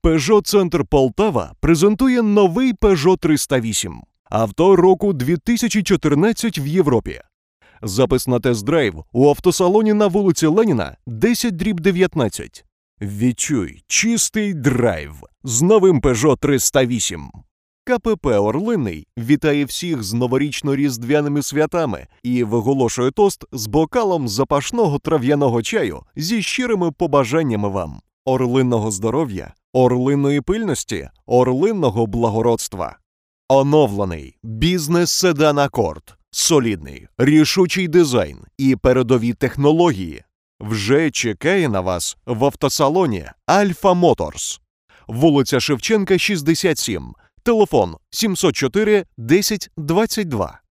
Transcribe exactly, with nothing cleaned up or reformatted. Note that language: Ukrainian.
Peugeot Центр Полтава презентує новий Peugeot триста вісім. Авто року дві тисячі чотирнадцять в Європі. Запис на тест-драйв у автосалоні на вулиці Леніна, десять дріб дев'ятнадцять. Відчуй чистий драйв з новим Peugeot триста вісім. КПП «Орлиний» вітає всіх з новорічно-різдвяними святами і виголошує тост з бокалом запашного трав'яного чаю зі щирими побажаннями вам. Орлинного здоров'я, орлинної пильності, орлинного благородства. Оновлений бізнес-седан Accord. Солідний, рішучий дизайн і передові технології. Вже чекає на вас в автосалоні Альфа Моторс. Вулиця Шевченка, шістдесят сім. Телефон сімсот чотири десять двадцять два.